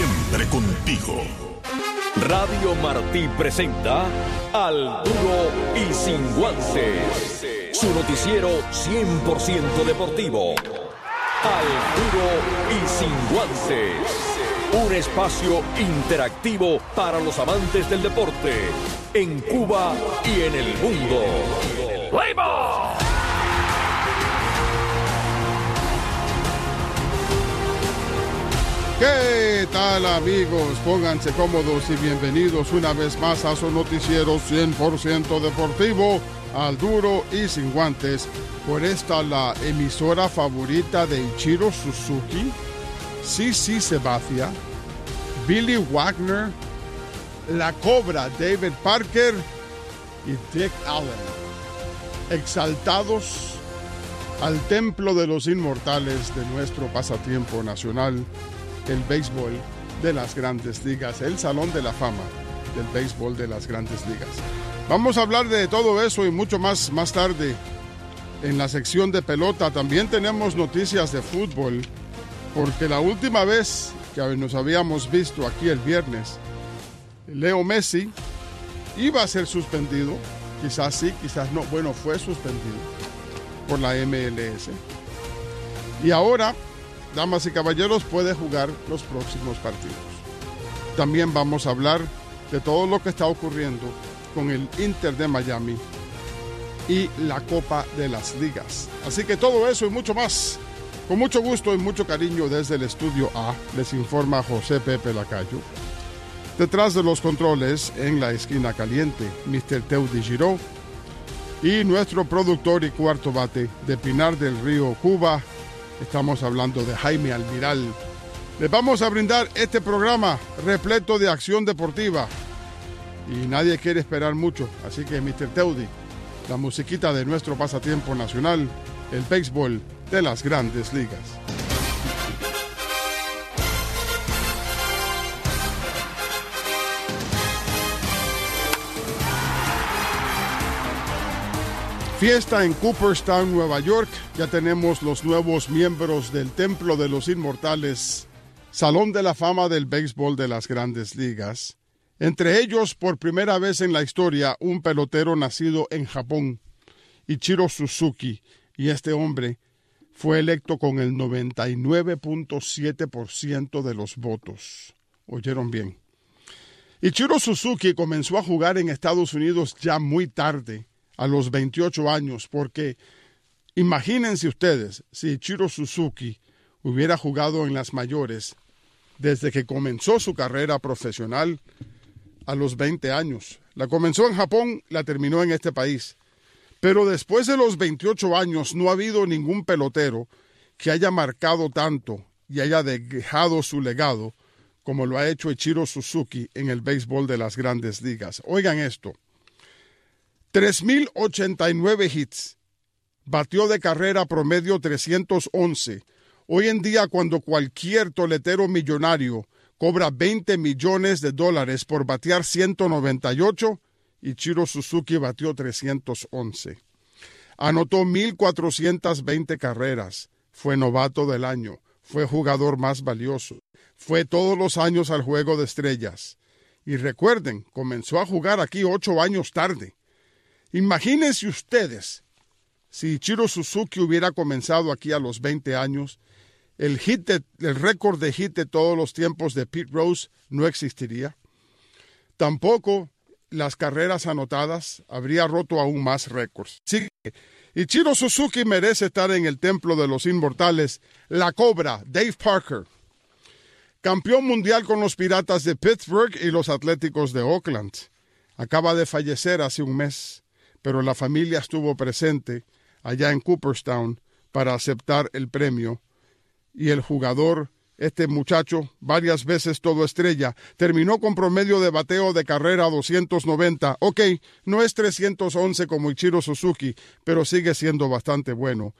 siempre contigo. Radio Martí presenta Al Duro y Sin Guantes, su noticiero 100% deportivo. Al Duro y Sin Guantes, un espacio interactivo para los amantes del deporte en Cuba y en el mundo. ¡Play ball! ¿Qué tal, amigos? Pónganse cómodos y bienvenidos una vez más a su noticiero 100% deportivo, Al Duro y Sin Guantes. Por esta, la emisora favorita de Ichiro Suzuki, CC Sabathia, Billy Wagner, La Cobra David Parker y Dick Allen. Exaltados al templo de los inmortales de nuestro pasatiempo nacional, el béisbol de las Grandes Ligas, el Salón de la Fama del béisbol de las Grandes Ligas. Vamos a hablar de todo eso y mucho más tarde en la sección de pelota. También tenemos noticias de fútbol, porque la última vez que nos habíamos visto aquí el viernes, Leo Messi iba a ser suspendido, quizás sí, quizás no. Bueno, fue suspendido por la MLS. Y ahora, damas y caballeros, puede jugar los próximos partidos. También vamos a hablar de todo lo que está ocurriendo con el Inter de Miami y la Copa de las Ligas. Así que todo eso y mucho más, con mucho gusto y mucho cariño desde el Estudio A, les informa José Pepe Lacayo. Detrás de los controles, en la esquina caliente, Mr. Teudi Giró, y nuestro productor y cuarto bate de Pinar del Río, Cuba. Estamos hablando de Jaime Almiral. Les vamos a brindar este programa repleto de acción deportiva. Y nadie quiere esperar mucho. Así que, Mr. Teudi, la musiquita de nuestro pasatiempo nacional, el béisbol de las Grandes Ligas. Fiesta en Cooperstown, Nueva York. Ya tenemos los nuevos miembros del Templo de los Inmortales, Salón de la Fama del Béisbol de las Grandes Ligas. Entre ellos, por primera vez en la historia, un pelotero nacido en Japón, Ichiro Suzuki. Y este hombre fue electo con el 99.7% de los votos. ¿Oyeron bien? Ichiro Suzuki comenzó a jugar en Estados Unidos ya muy tarde, a los 28 años, porque imagínense ustedes si Ichiro Suzuki hubiera jugado en las mayores desde que comenzó su carrera profesional a los 20 años. La comenzó en Japón, la terminó en este país. Pero después de los 28 años no ha habido ningún pelotero que haya marcado tanto y haya dejado su legado como lo ha hecho Ichiro Suzuki en el béisbol de las Grandes Ligas. Oigan esto. 3,089 hits, batió de carrera promedio 311. Hoy en día, cuando cualquier toletero millonario cobra $20 millones por batear 198, Ichiro Suzuki batió 311. Anotó 1,420 carreras, fue novato del año, fue jugador más valioso, fue todos los años al Juego de Estrellas. Y recuerden, comenzó a jugar aquí 8 años tarde. Imagínense ustedes, si Ichiro Suzuki hubiera comenzado aquí a los 20 años, el récord de hit de todos los tiempos de Pete Rose no existiría. Tampoco las carreras anotadas, habría roto aún más récords. Sí, Ichiro Suzuki merece estar en el Templo de los Inmortales. La Cobra, Dave Parker, campeón mundial con los Piratas de Pittsburgh y los Atléticos de Oakland. Acaba de fallecer hace un mes, pero la familia estuvo presente allá en Cooperstown para aceptar el premio. Y el jugador, este muchacho, varias veces todo estrella, terminó con promedio de bateo de carrera 290. Ok, no es 311 como Ichiro Suzuki, pero sigue siendo bastante bueno.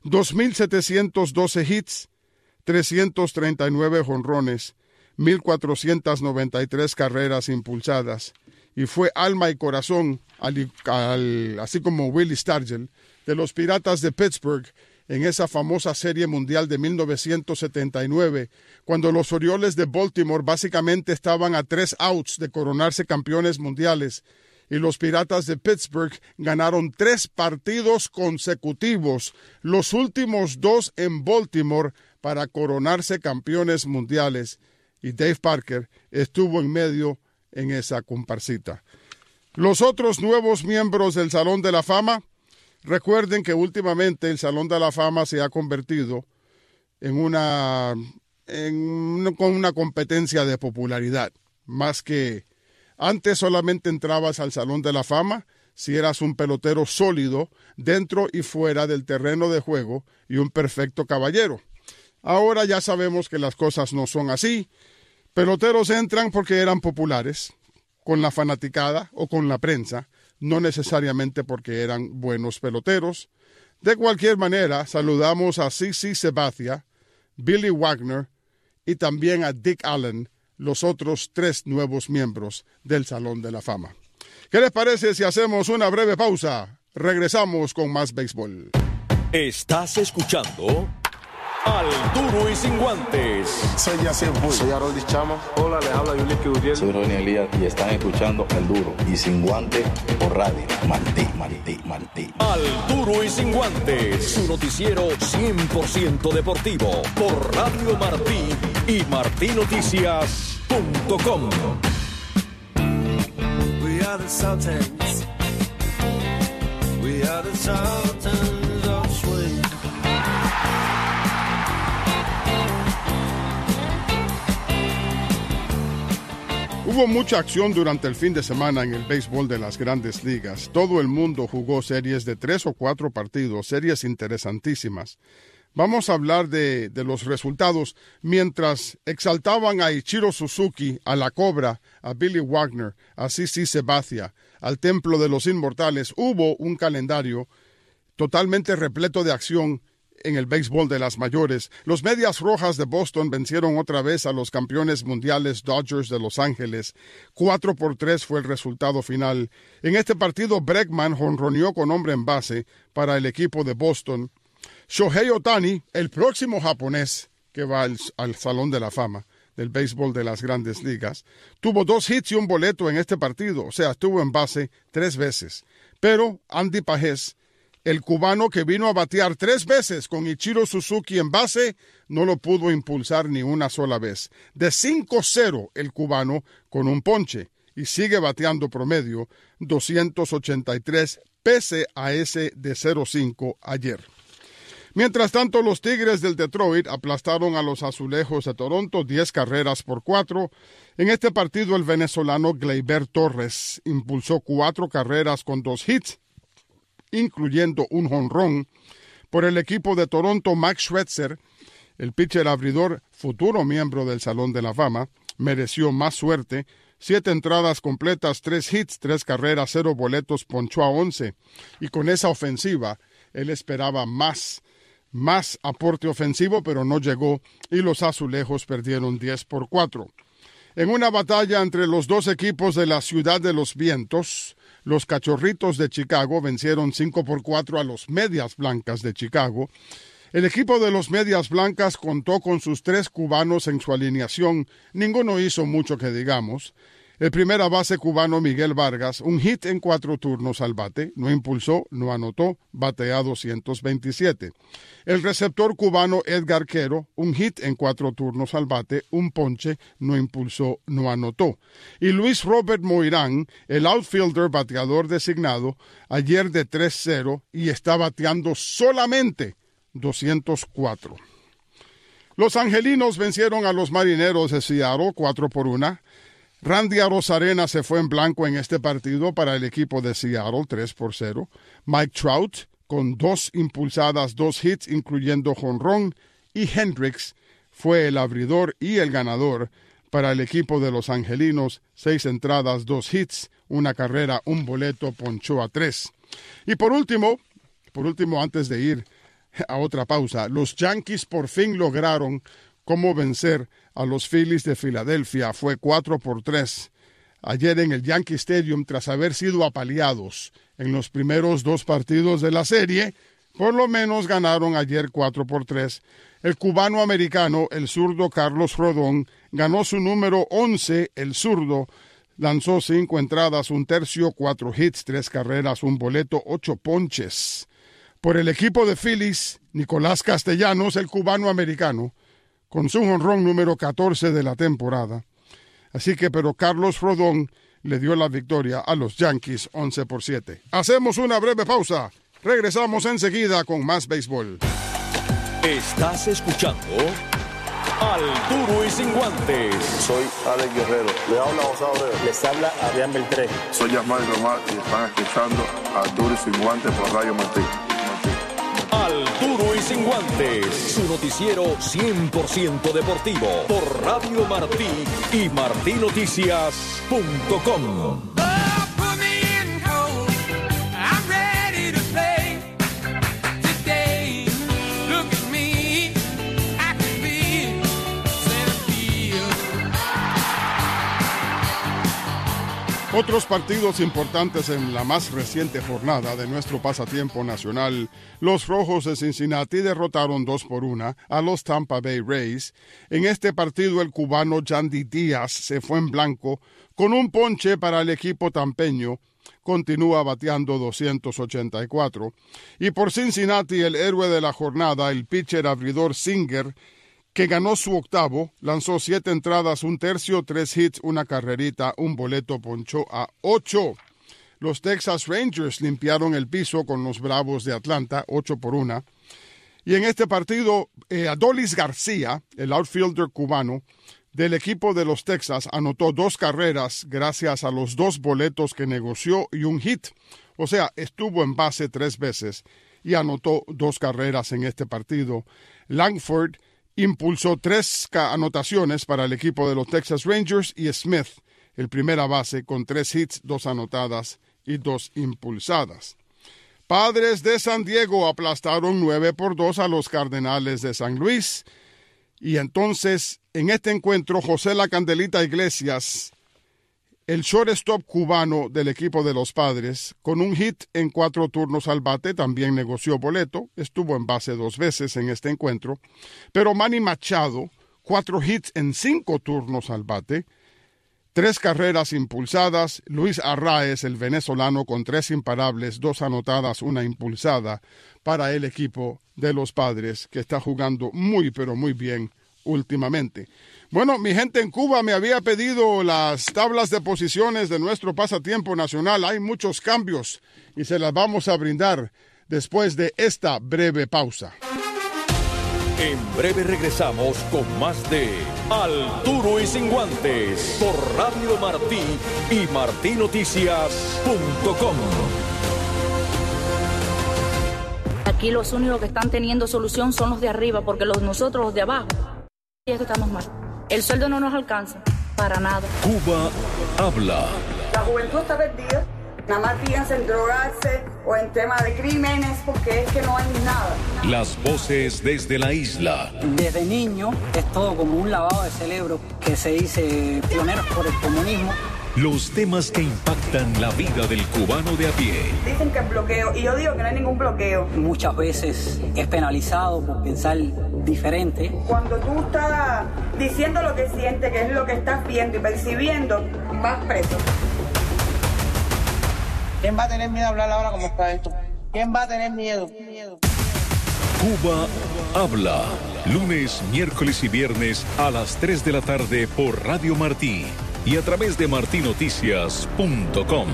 2,712 hits, 339 jonrones, 1,493 carreras impulsadas. Y fue alma y corazón, así como Willie Stargell, de los Piratas de Pittsburgh en esa famosa Serie Mundial de 1979, cuando los Orioles de Baltimore básicamente estaban a 3 outs de coronarse campeones mundiales, y los Piratas de Pittsburgh ganaron 3 partidos consecutivos, los últimos 2 en Baltimore, para coronarse campeones mundiales, y Dave Parker estuvo en medio en esa comparsita. Los otros nuevos miembros del Salón de la Fama, recuerden que últimamente el Salón de la Fama se ha convertido con una competencia de popularidad, más que antes solamente entrabas al Salón de la Fama si eras un pelotero sólido dentro y fuera del terreno de juego y un perfecto caballero. Ahora ya sabemos que las cosas no son así. Peloteros entran porque eran populares con la fanaticada o con la prensa, no necesariamente porque eran buenos peloteros. De cualquier manera, saludamos a CC Sabathia, Billy Wagner y también a Dick Allen, los otros 3 nuevos miembros del Salón de la Fama. ¿Qué les parece si hacemos una breve pausa? Regresamos con más béisbol. Estás escuchando Al Duro y Sin Guantes. Soy Yacir Bull. Soy Harold Chama. Hola, les habla Yuliki Gutiérrez. Soy Ronnie Elías y están escuchando Al Duro y Sin Guantes por Radio Martí. Al Duro y Sin Guantes, su noticiero 100% deportivo por Radio Martí y martinoticias.com. We are the Sultans. We are the Sultans of Swing. Hubo mucha acción durante el fin de semana en el béisbol de las Grandes Ligas. Todo el mundo jugó series de 3 o 4 partidos, series interesantísimas. Vamos a hablar de los resultados mientras exaltaban a Ichiro Suzuki, a la Cobra, a Billy Wagner, a CC Sabathia, al Templo de los Inmortales. Hubo un calendario totalmente repleto de acción en el béisbol de las mayores. Los Medias Rojas de Boston vencieron otra vez a los campeones mundiales Dodgers de Los Ángeles. 4-3 fue el resultado final. En este partido, Bregman jonroneó con hombre en base para el equipo de Boston. Shohei Ohtani, el próximo japonés que va al Salón de la Fama del béisbol de las Grandes Ligas, tuvo 2 hits y un boleto en este partido, o sea, estuvo en base 3 veces. Pero Andy Pajés, el cubano que vino a batear 3 veces con Ichiro Suzuki en base, no lo pudo impulsar ni una sola vez. De 5-0 el cubano con un ponche y sigue bateando promedio 283 pese a ese de 0-5 ayer. Mientras tanto, los Tigres del Detroit aplastaron a los Azulejos de Toronto 10-4. En este partido, el venezolano Gleyber Torres impulsó 4 carreras con 2 hits, incluyendo un jonrón. Por el equipo de Toronto, Max Scherzer, el pitcher abridor, futuro miembro del Salón de la Fama, mereció más suerte. 7 entradas completas, 3 hits, 3 carreras, 0 boletos, ponchó a 11. Y con esa ofensiva, él esperaba más aporte ofensivo, pero no llegó, y los Azulejos perdieron 10-4. En una batalla entre los 2 equipos de la Ciudad de los Vientos, los Cachorritos de Chicago vencieron 5-4 a los Medias Blancas de Chicago. El equipo de los Medias Blancas contó con sus 3 cubanos en su alineación. Ninguno hizo mucho que digamos. El primera base cubano Miguel Vargas, un hit en 4 turnos al bate, no impulsó, no anotó, batea 227. El receptor cubano Edgar Quero, un hit en 4 turnos al bate, un ponche, no impulsó, no anotó. Y Luis Robert Moirán, el outfielder bateador designado, ayer de 3-0 y está bateando solamente 204. Los angelinos vencieron a los marineros de Seattle 4-1. Randy Arozarena se fue en blanco en este partido para el equipo de Seattle 3-0. Mike Trout con 2 impulsadas, 2 hits, incluyendo jonrón, y Hendricks fue el abridor y el ganador para el equipo de los angelinos. 6 entradas, 2 hits, 1 carrera, 1 boleto, ponchó a 3. Y por último, antes de ir a otra pausa, los Yankees por fin lograron cómo vencer a los Phillies de Filadelfia. Fue 4-3 ayer en el Yankee Stadium tras haber sido apaleados en los primeros 2 partidos de la serie. Por lo menos ganaron ayer 4-3. El cubano-americano, el zurdo Carlos Rodón, ganó su número 11, el zurdo. Lanzó 5 entradas, 1 tercio, 4 hits, 3 carreras, 1 boleto, 8 ponches. Por el equipo de Phillies, Nicolás Castellanos, el cubano-americano, con su jonrón número 14 de la temporada. Así que, pero Carlos Rodón le dio la victoria a los Yankees 11-7. Hacemos una breve pausa. Regresamos enseguida con más béisbol. Estás escuchando Al Duro y Sin Guantes. Soy Alex Guerrero. Le habla José Abreu. Les habla Adrián Beltré. Soy Yasmay Román y están escuchando Al Duro y Sin Guantes por Radio Martí. Al Duro y Sin Guantes, su noticiero 100% deportivo por Radio Martí y martinoticias.com. Otros partidos importantes en la más reciente jornada de nuestro pasatiempo nacional. Los Rojos de Cincinnati derrotaron 2-1 a los Tampa Bay Rays. En este partido el cubano Yandy Díaz se fue en blanco con un ponche para el equipo tampeño. Continúa bateando 284. Y por Cincinnati el héroe de la jornada, el pitcher abridor Singer, que ganó su octavo, lanzó 7 entradas, 1 tercio, 3 hits, 1 carrerita, 1 boleto, ponchó a 8. Los Texas Rangers limpiaron el piso con los Bravos de Atlanta, 8-1. Y en este partido, Adolis García, el outfielder cubano del equipo de los Texas, anotó 2 carreras gracias a los 2 boletos que negoció y 1 hit. O sea, estuvo en base 3 veces y anotó 2 carreras en este partido. Langford impulsó 3 anotaciones para el equipo de los Texas Rangers y Smith, el primera base, con 3 hits, 2 anotadas y 2 impulsadas. Padres de San Diego aplastaron 9-2 a los Cardenales de San Luis. Y entonces, en este encuentro, José La Candelita Iglesias, el shortstop cubano del equipo de los Padres, con 1 hit en 4 turnos al bate, también negoció boleto, estuvo en base 2 veces en este encuentro, pero Manny Machado, 4 hits en 5 turnos al bate, 3 carreras impulsadas, Luis Arraez, el venezolano, con 3 imparables, 2 anotadas, 1 impulsada, para el equipo de los Padres, que está jugando muy, pero muy bien últimamente. Bueno, mi gente en Cuba me había pedido las tablas de posiciones de nuestro pasatiempo nacional. Hay muchos cambios y se las vamos a brindar después de esta breve pausa. En breve regresamos con más de Al Duro y Sin Guantes por Radio Martí y martinoticias.com. Aquí los únicos que están teniendo solución son los de arriba, porque nosotros, los de abajo, y es que estamos mal. El sueldo no nos alcanza, para nada. Cuba habla. La juventud está perdida. Nada más piensa en drogarse o en temas de crímenes, porque es que no hay nada. Las voces desde la isla. Desde niño es todo como un lavado de cerebro que se dice pioneros por el comunismo. Los temas que impactan la vida del cubano de a pie. Dicen que es bloqueo, y yo digo que no hay ningún bloqueo. Muchas veces es penalizado por pensar diferente. Cuando tú estás diciendo lo que sientes, que es lo que estás viendo y percibiendo, vas preso. ¿Quién va a tener miedo a hablar ahora cómo está esto? ¿Quién va a tener miedo? Cuba habla. Lunes, miércoles y viernes a las 3 de la tarde por Radio Martí y a través de martinoticias.com.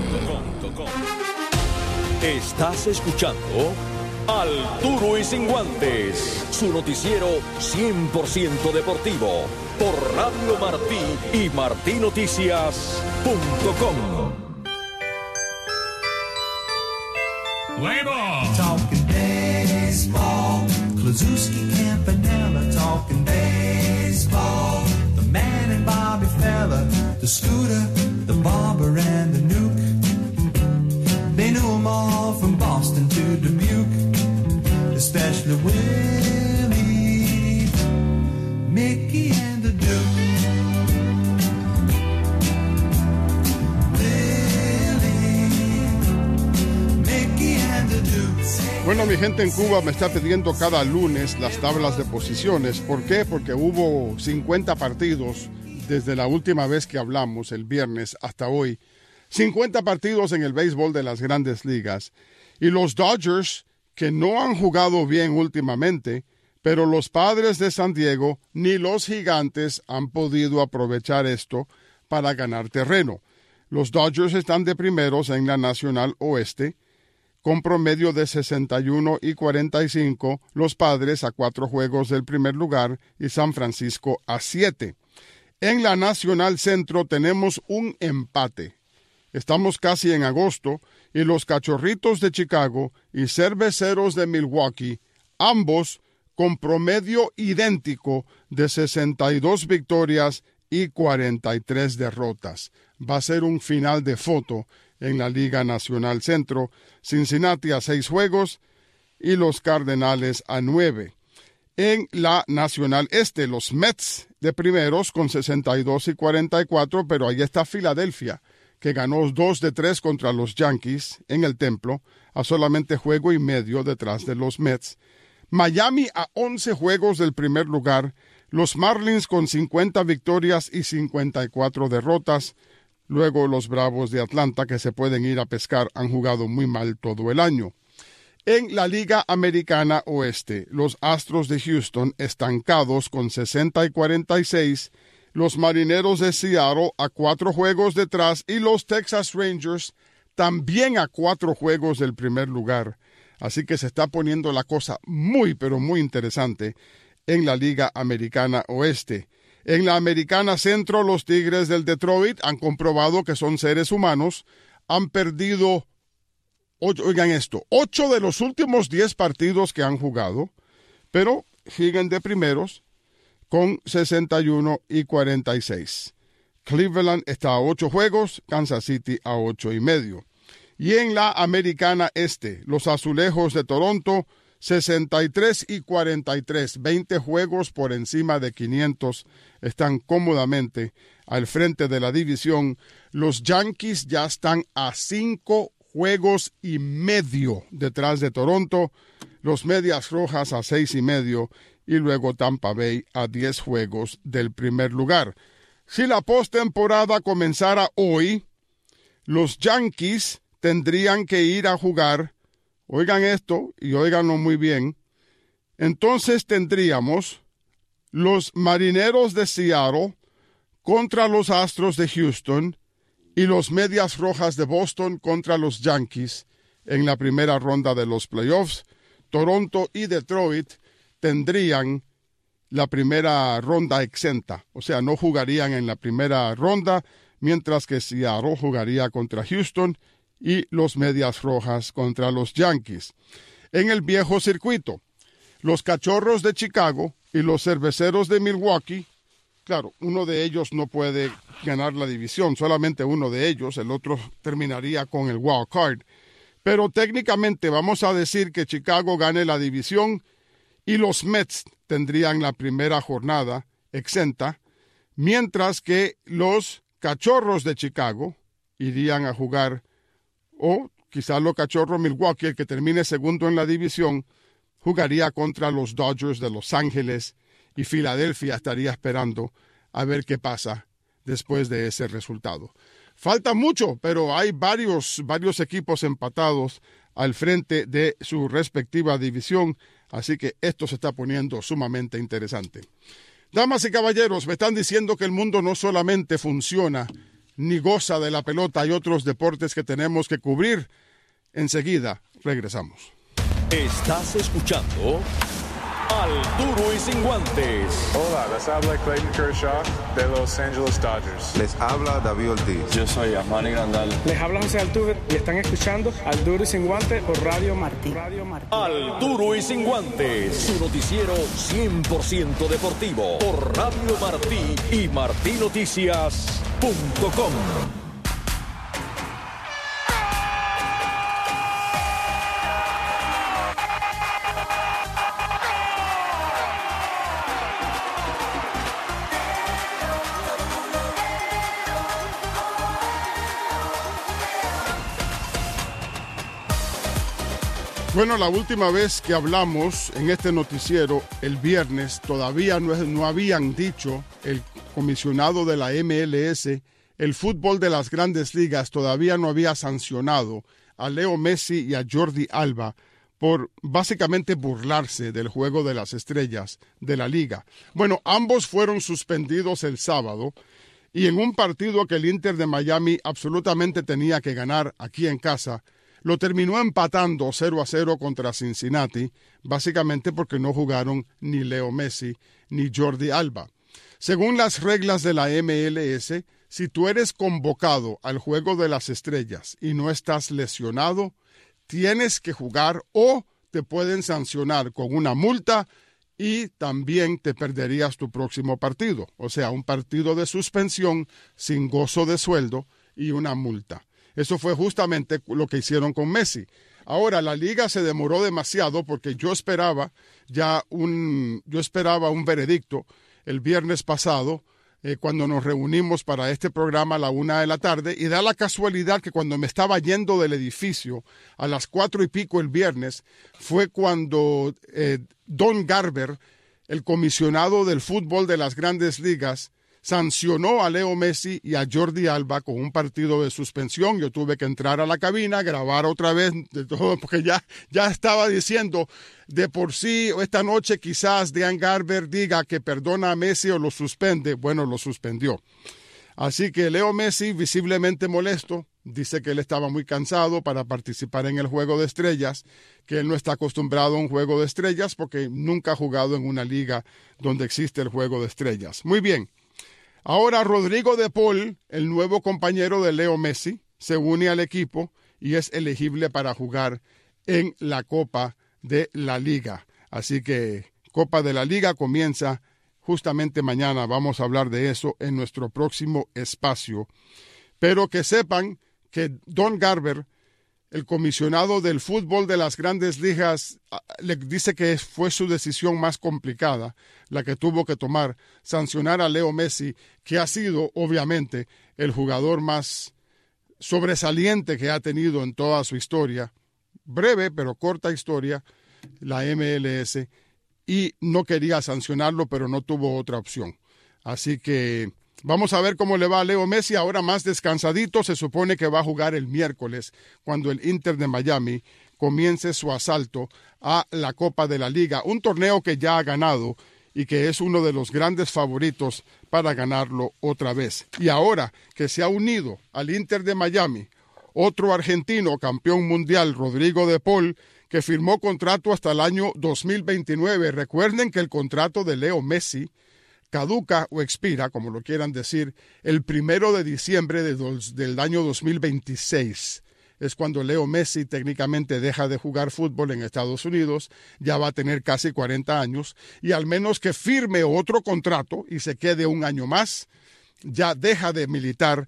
Estás escuchando Al Duro y Sin Guantes, su noticiero 100% deportivo por Radio Martí y martinoticias.com. Talking baseball, Klazuski, Campanella, talking baseball. The man and Bobby Fella, the Scooter, the Barber and the Nuke. They knew them all from Boston to Dubuque, especially Willie, Mickey and the Duke. Bueno, Bueno, mi gente en Cuba me está pidiendo cada lunes las tablas de posiciones. ¿Por qué? Porque hubo 50 partidos desde la última vez que hablamos, el viernes, hasta hoy. 50 partidos en el béisbol de las Grandes Ligas. Y los Dodgers, que no han jugado bien últimamente, pero los Padres de San Diego ni los Gigantes han podido aprovechar esto para ganar terreno. Los Dodgers están de primeros en la Nacional Oeste, con promedio de 61 y 45, los Padres a 4 juegos del primer lugar y San Francisco a 7. En la Nacional Centro tenemos un empate. Estamos casi en agosto y los Cachorritos de Chicago y Cerveceros de Milwaukee, ambos con promedio idéntico de 62 victorias y 43 derrotas. Va a ser un final de foto en la Liga Nacional Centro. Cincinnati a 6 juegos y los Cardenales a 9. En la Nacional Este, los Mets de primeros con 62 y 44, pero ahí está Filadelfia, que ganó 2 de 3 contra los Yankees en el Templo, a solamente juego y medio detrás de los Mets. Miami a 11 juegos del primer lugar, los Marlins con 50 victorias y 54 derrotas. Luego los Bravos de Atlanta, que se pueden ir a pescar, han jugado muy mal todo el año. En la Liga Americana Oeste, los Astros de Houston estancados con 60 y 46, los Marineros de Seattle a 4 juegos detrás y los Texas Rangers también a 4 juegos del primer lugar. Así que se está poniendo la cosa muy, pero muy interesante en la Liga Americana Oeste. En la Americana Centro, los Tigres del Detroit han comprobado que son seres humanos. Han perdido, oigan esto, 8 de los últimos 10 partidos que han jugado, pero siguen de primeros con 61 y 46. Cleveland está a 8 juegos, Kansas City a 8 y medio. Y en la Americana Este, los Azulejos de Toronto, 63 y 43, 20 juegos por encima de 500, están cómodamente al frente de la división. Los Yankees ya están a 5 juegos y medio detrás de Toronto, los Medias Rojas a 6 y medio y luego Tampa Bay a 10 juegos del primer lugar. Si la postemporada comenzara hoy, los Yankees tendrían que ir a jugar, oigan esto y óiganlo muy bien, entonces tendríamos los Marineros de Seattle contra los Astros de Houston y los Medias Rojas de Boston contra los Yankees en la primera ronda de los playoffs. Toronto y Detroit tendrían la primera ronda exenta, o sea, no jugarían en la primera ronda, mientras que Seattle jugaría contra Houston y los Medias Rojas contra los Yankees. En el viejo circuito, los Cachorros de Chicago y los Cerveceros de Milwaukee, claro, uno de ellos no puede ganar la división, solamente uno de ellos, el otro terminaría con el wild card, pero técnicamente vamos a decir que Chicago gane la división y los Mets tendrían la primera jornada exenta, mientras que los Cachorros de Chicago irían a jugar, o quizás los Cachorros Milwaukee, el que termine segundo en la división, jugaría contra los Dodgers de Los Ángeles y Filadelfia estaría esperando a ver qué pasa después de ese resultado. Falta mucho, pero hay varios equipos empatados al frente de su respectiva división, así que esto se está poniendo sumamente interesante. Damas y caballeros, me están diciendo que el mundo no solamente funciona ni goza de la pelota, hay otros deportes que tenemos que cubrir. Enseguida regresamos. Estás escuchando Al Duro y Sin Guantes. Hola, les habla Clayton Kershaw de Los Angeles Dodgers. Les habla David Ortiz. Yo soy Amani Grandal. Les habla José Altuve y están escuchando Al Duro y Sin Guantes por Radio Martí. Al Duro y Sin Guantes, su noticiero 100% deportivo por Radio Martí y martinoticias.com. Bueno, la última vez que hablamos en este noticiero, el viernes, todavía no habían dicho el comisionado de la MLS, el fútbol de las grandes ligas todavía no había sancionado a Leo Messi y a Jordi Alba por básicamente burlarse del juego de las estrellas de la liga. Bueno, ambos fueron suspendidos el sábado y en un partido que el Inter de Miami absolutamente tenía que ganar aquí en casa, lo terminó empatando 0-0 contra Cincinnati, básicamente porque no jugaron ni Leo Messi ni Jordi Alba. Según las reglas de la MLS, si tú eres convocado al Juego de las Estrellas y no estás lesionado, tienes que jugar o te pueden sancionar con una multa y también te perderías tu próximo partido. O sea, un partido de suspensión sin gozo de sueldo y una multa. Eso fue justamente lo que hicieron con Messi. Ahora, la liga se demoró demasiado porque yo esperaba un veredicto el viernes pasado cuando nos reunimos para este programa a la 1:00 p.m. y da la casualidad que cuando me estaba yendo del edificio a las 4:00 el viernes fue cuando Don Garber, el comisionado del fútbol de las grandes ligas, sancionó a Leo Messi y a Jordi Alba con un partido de suspensión. Yo tuve que entrar a la cabina, grabar otra vez de todo, porque ya estaba diciendo de por sí, esta noche quizás Dan Garber diga que perdona a Messi o lo suspende. Bueno, lo suspendió. Así que Leo Messi, visiblemente molesto, dice que él estaba muy cansado para participar en el Juego de Estrellas, que él no está acostumbrado a un Juego de Estrellas porque nunca ha jugado en una liga donde existe el Juego de Estrellas. Muy bien. Ahora Rodrigo de Paul, el nuevo compañero de Leo Messi, se une al equipo y es elegible para jugar en la Copa de la Liga. Así que Copa de la Liga comienza justamente mañana. Vamos a hablar de eso en nuestro próximo espacio. Pero que sepan que Don Garber, el comisionado del fútbol de las grandes ligas, le dice que fue su decisión más complicada, la que tuvo que tomar, sancionar a Leo Messi, que ha sido, obviamente, el jugador más sobresaliente que ha tenido en toda su historia, breve pero corta historia, la MLS, y no quería sancionarlo, pero no tuvo otra opción. Así que vamos a ver cómo le va a Leo Messi, ahora más descansadito. Se supone que va a jugar el miércoles cuando el Inter de Miami comience su asalto a la Copa de la Liga, un torneo que ya ha ganado y que es uno de los grandes favoritos para ganarlo otra vez. Y ahora que se ha unido al Inter de Miami otro argentino campeón mundial, Rodrigo de Paul, que firmó contrato hasta el año 2029. Recuerden que el contrato de Leo Messi caduca o expira, como lo quieran decir, el 1 de diciembre del año 2026. Es cuando Leo Messi técnicamente deja de jugar fútbol en Estados Unidos, ya va a tener casi 40 años, y al menos que firme otro contrato y se quede un año más, ya deja de militar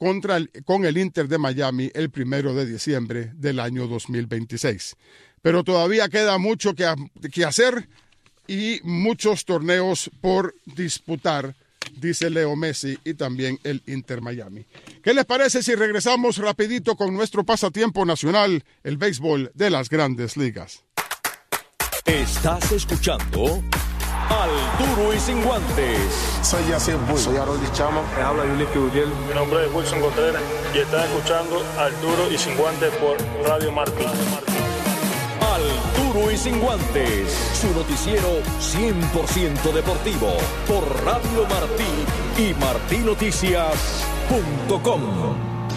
con el Inter de Miami el 1 de diciembre del año 2026. Pero todavía queda mucho que hacer y muchos torneos por disputar, dice Leo Messi y también el Inter Miami. ¿Qué les parece si regresamos rapidito con nuestro pasatiempo nacional, el béisbol de las grandes ligas? Estás escuchando Al Duro y Sin Guantes. Soy Yacir Bull. Soy Harold Chamo. Me habla Yulín Gutiérrez. Mi nombre es Wilson Contreras y estás escuchando Al Duro y Sin Guantes por Radio Martí. Al Duro y Sin Guantes, su noticiero 100% deportivo por Radio Martí y martinoticias.com.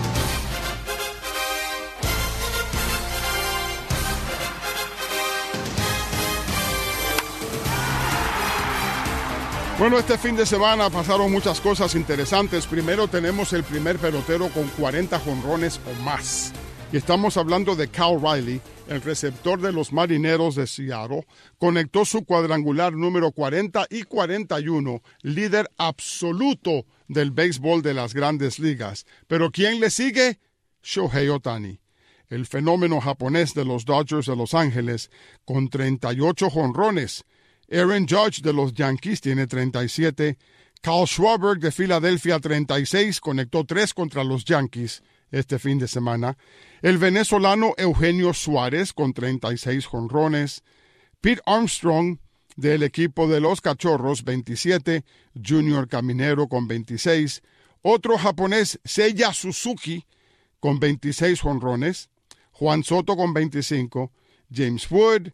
Bueno, este fin de semana pasaron muchas cosas interesantes. Primero tenemos el primer pelotero con 40 jonrones o más. Y estamos hablando de Cal Riley, el receptor de los Marineros de Seattle. Conectó su cuadrangular número 40 y 41, líder absoluto del béisbol de las grandes ligas. Pero ¿quién le sigue? Shohei Ohtani, el fenómeno japonés de los Dodgers de Los Ángeles, con 38 jonrones. Aaron Judge de los Yankees tiene 37. Kyle Schwarber de Filadelfia, 36, conectó 3 contra los Yankees este fin de semana. El venezolano Eugenio Suárez con 36 jonrones. Pete Armstrong del equipo de los Cachorros, 27. Junior Caminero con 26. Otro japonés, Seiya Suzuki, con 26 jonrones. Juan Soto con 25. James Wood,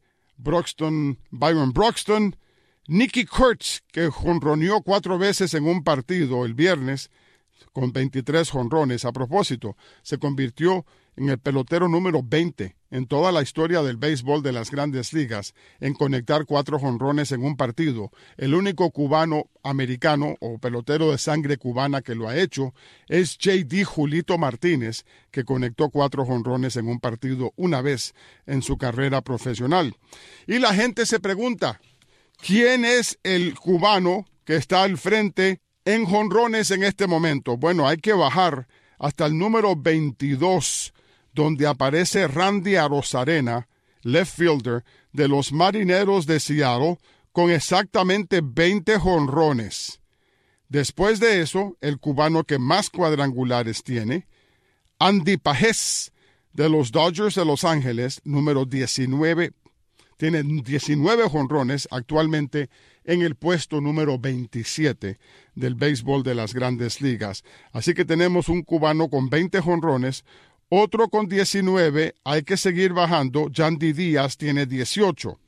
Byron Broxton, Nicky Kurtz, que jonroneó 4 veces en un partido el viernes, con 23 jonrones. A propósito, se convirtió en el pelotero número 20 en toda la historia del béisbol de las Grandes Ligas en conectar 4 jonrones en un partido. El único cubano americano o pelotero de sangre cubana que lo ha hecho es J.D. Julito Martínez, que conectó 4 jonrones en un partido una vez en su carrera profesional. Y la gente se pregunta, ¿quién es el cubano que está al frente en jonrones en este momento? Bueno, hay que bajar hasta el número 22, donde aparece Randy Arozarena, left fielder de los Marineros de Seattle, con exactamente 20 jonrones. Después de eso, el cubano que más cuadrangulares tiene, Andy Pajés, de los Dodgers de Los Ángeles, número 19, tiene 19 jonrones, actualmente en el puesto número 27 del béisbol de las Grandes Ligas. Así que tenemos un cubano con 20 jonrones, otro con 19, hay que seguir bajando. Yandy Díaz tiene 18.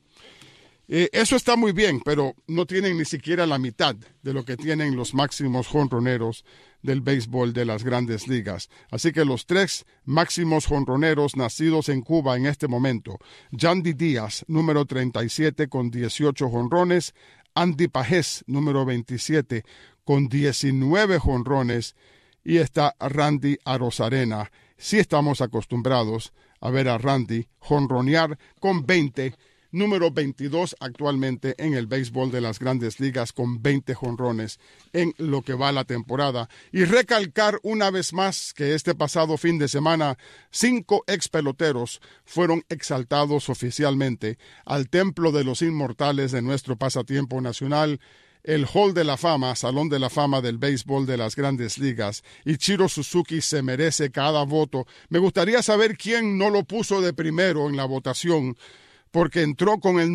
Eso está muy bien, pero no tienen ni siquiera la mitad de lo que tienen los máximos jonroneros del béisbol de las Grandes Ligas. Así que los 3 máximos jonroneros nacidos en Cuba en este momento: Yandy Díaz, número 37, con 18 jonrones; Andy Pajés, número 27, con 19 jonrones; y está Randy Arozarena. Sí estamos acostumbrados a ver a Randy jonronear con 20, número 22 actualmente en el béisbol de las Grandes Ligas, con 20 jonrones en lo que va la temporada. Y recalcar una vez más que este pasado fin de semana 5 ex peloteros fueron exaltados oficialmente al Templo de los Inmortales de nuestro pasatiempo nacional, el Hall de la Fama, Salón de la Fama del Béisbol de las Grandes Ligas. Ichiro Suzuki se merece cada voto. Me gustaría saber quién no lo puso de primero en la votación, porque entró con el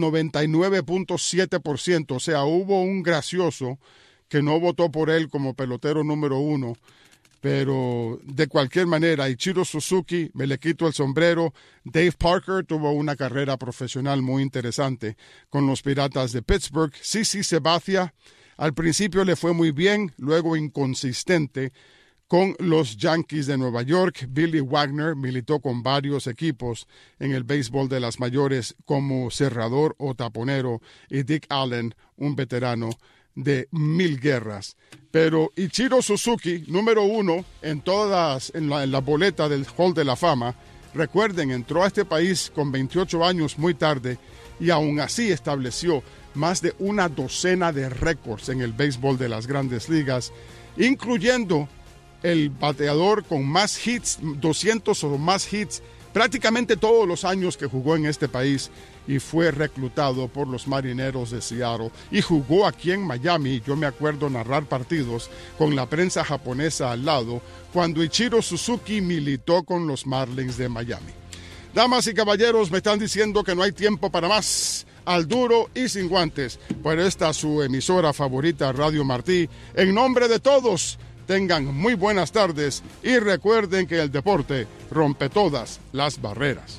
99.7%, o sea, hubo un gracioso que no votó por él como pelotero número 1, pero de cualquier manera, Ichiro Suzuki, me le quito el sombrero. Dave Parker tuvo una carrera profesional muy interesante con los Piratas de Pittsburgh. CC Sabathia, al principio le fue muy bien, luego inconsistente con los Yankees de Nueva York. Billy Wagner militó con varios equipos en el béisbol de las mayores como cerrador o taponero, y Dick Allen, un veterano de 1000 guerras. Pero Ichiro Suzuki, número 1 en la boleta del Hall de la Fama. Recuerden, entró a este país con 28 años muy tarde y aún así estableció más de una docena de récords en el béisbol de las Grandes Ligas, incluyendo el bateador con más hits, 200 o más hits, prácticamente todos los años que jugó en este país, y fue reclutado por los Marineros de Seattle y jugó aquí en Miami. Yo me acuerdo narrar partidos con la prensa japonesa al lado cuando Ichiro Suzuki militó con los Marlins de Miami. Damas y caballeros, me están diciendo que no hay tiempo para más. Al duro y sin guantes. Por esta su emisora favorita, Radio Martí. En nombre de todos, tengan muy buenas tardes y recuerden que el deporte rompe todas las barreras.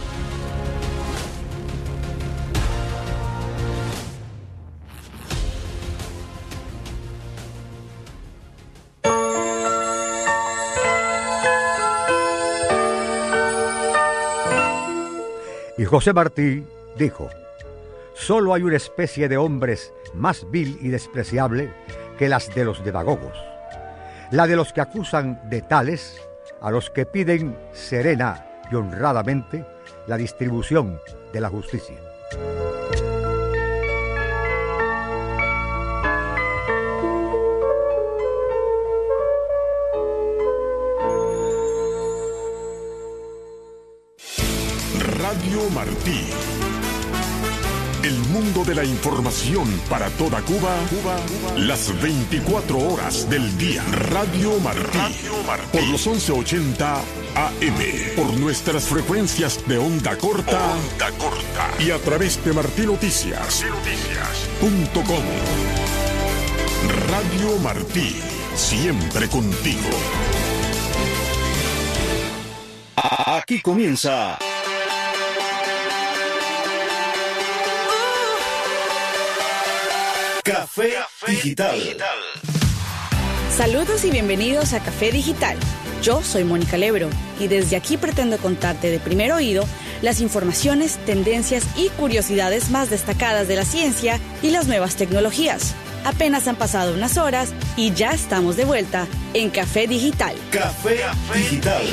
Y José Martí dijo: solo hay una especie de hombres más vil y despreciable que las de los demagogos, la de los que acusan de tales a los que piden serena y honradamente la distribución de la justicia. Radio Martí. El mundo de la información para toda Cuba, las 24 horas del día. Radio Martí, por los 1180 AM, por nuestras frecuencias de onda corta, y a través de martinoticias.com. Radio Martí, siempre contigo. Aquí comienza Café Digital. Saludos y bienvenidos a Café Digital. Yo soy Mónica Lebro y desde aquí pretendo contarte de primer oído las informaciones, tendencias y curiosidades más destacadas de la ciencia y las nuevas tecnologías. Apenas han pasado unas horas y ya estamos de vuelta en Café Digital. Café Digital.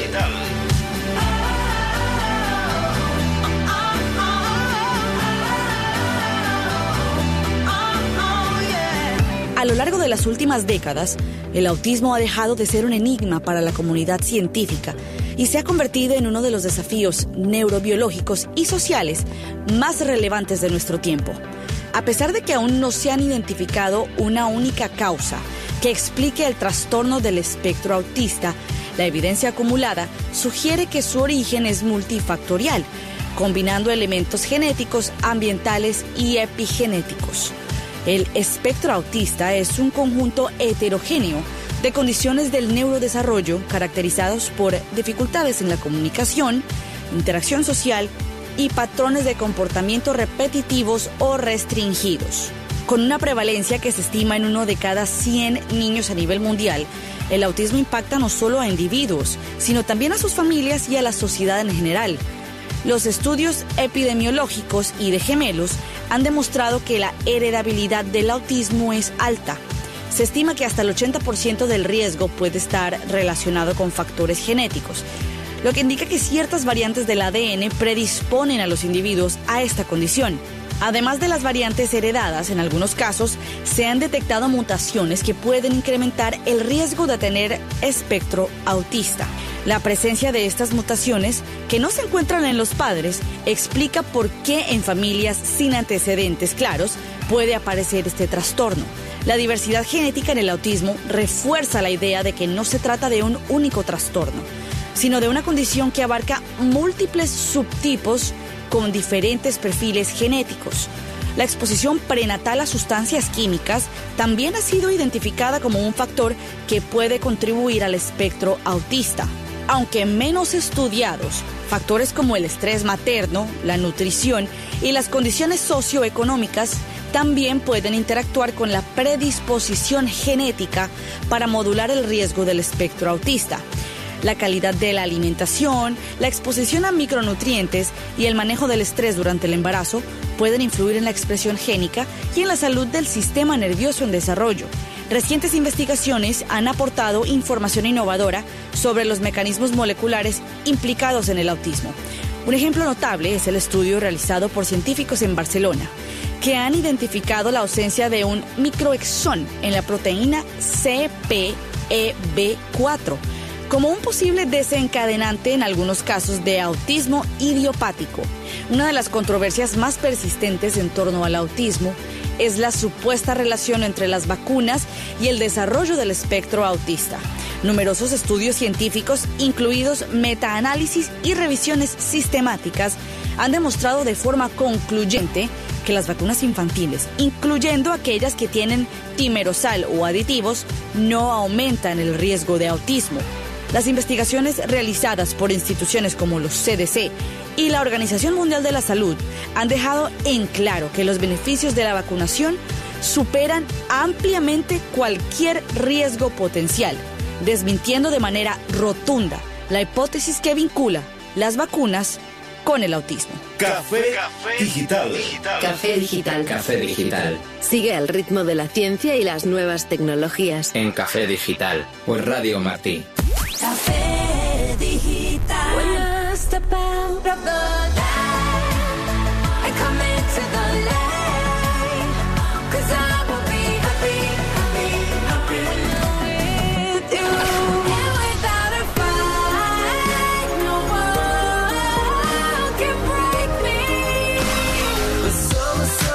A lo largo de las últimas décadas, el autismo ha dejado de ser un enigma para la comunidad científica y se ha convertido en uno de los desafíos neurobiológicos y sociales más relevantes de nuestro tiempo. A pesar de que aún no se han identificado una única causa que explique el trastorno del espectro autista, la evidencia acumulada sugiere que su origen es multifactorial, combinando elementos genéticos, ambientales y epigenéticos. El espectro autista es un conjunto heterogéneo de condiciones del neurodesarrollo caracterizados por dificultades en la comunicación, interacción social y patrones de comportamiento repetitivos o restringidos. Con una prevalencia que se estima en 1 de cada 100 niños a nivel mundial, el autismo impacta no solo a individuos, sino también a sus familias y a la sociedad en general. Los estudios epidemiológicos y de gemelos han demostrado que la heredabilidad del autismo es alta. Se estima que hasta el 80% del riesgo puede estar relacionado con factores genéticos, lo que indica que ciertas variantes del ADN predisponen a los individuos a esta condición. Además de las variantes heredadas, en algunos casos se han detectado mutaciones que pueden incrementar el riesgo de tener espectro autista. La presencia de estas mutaciones, que no se encuentran en los padres, explica por qué en familias sin antecedentes claros puede aparecer este trastorno. La diversidad genética en el autismo refuerza la idea de que no se trata de un único trastorno, sino de una condición que abarca múltiples subtipos con diferentes perfiles genéticos. La exposición prenatal a sustancias químicas también ha sido identificada como un factor que puede contribuir al espectro autista. Aunque menos estudiados, factores como el estrés materno, la nutrición y las condiciones socioeconómicas también pueden interactuar con la predisposición genética para modular el riesgo del espectro autista. La calidad de la alimentación, la exposición a micronutrientes y el manejo del estrés durante el embarazo pueden influir en la expresión génica y en la salud del sistema nervioso en desarrollo. Recientes investigaciones han aportado información innovadora sobre los mecanismos moleculares implicados en el autismo. Un ejemplo notable es el estudio realizado por científicos en Barcelona, que han identificado la ausencia de un microexón en la proteína CPEB4 como un posible desencadenante en algunos casos de autismo idiopático. Una de las controversias más persistentes en torno al autismo es la supuesta relación entre las vacunas y el desarrollo del espectro autista. Numerosos estudios científicos, incluidos metaanálisis y revisiones sistemáticas, han demostrado de forma concluyente que las vacunas infantiles, incluyendo aquellas que tienen timerosal o aditivos, no aumentan el riesgo de autismo. Las investigaciones realizadas por instituciones como los CDC y la Organización Mundial de la Salud han dejado en claro que los beneficios de la vacunación superan ampliamente cualquier riesgo potencial, desmintiendo de manera rotunda la hipótesis que vincula las vacunas con el autismo. Café Digital. Café Digital. Café Digital. Sigue al ritmo de la ciencia y las nuevas tecnologías. En Café Digital, por Radio Martí. Café Digital. When you step out of the line and come into the light, 'cause I will be happy, happy, happy with you. And without a fight, no one can break me. But so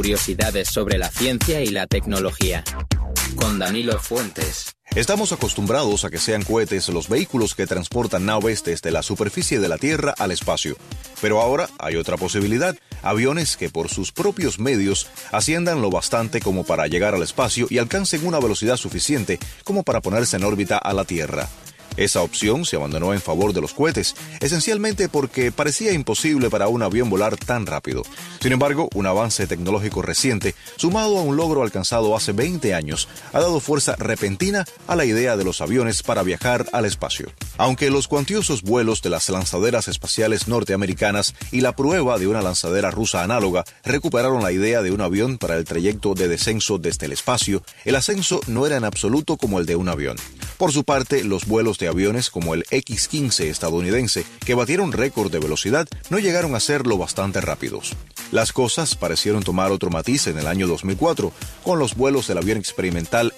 curiosidades sobre la ciencia y la tecnología. Con Danilo Fuentes. Estamos acostumbrados a que sean cohetes los vehículos que transportan naves desde la superficie de la Tierra al espacio. Pero ahora hay otra posibilidad, aviones que por sus propios medios asciendan lo bastante como para llegar al espacio y alcancen una velocidad suficiente como para ponerse en órbita a la Tierra. Esa opción se abandonó en favor de los cohetes, esencialmente porque parecía imposible para un avión volar tan rápido. Sin embargo, un avance tecnológico reciente, sumado a un logro alcanzado hace 20 años, ha dado fuerza repentina a la idea de los aviones para viajar al espacio. Aunque los cuantiosos vuelos de las lanzaderas espaciales norteamericanas y la prueba de una lanzadera rusa análoga recuperaron la idea de un avión para el trayecto de descenso desde el espacio, el ascenso no era en absoluto como el de un avión. Por su parte, los vuelos de aviones como el X-15 estadounidense, que batieron récord de velocidad, no llegaron a ser lo bastante rápidos. Las cosas parecieron tomar otro matiz en el año 2004, con los vuelos del avión experimental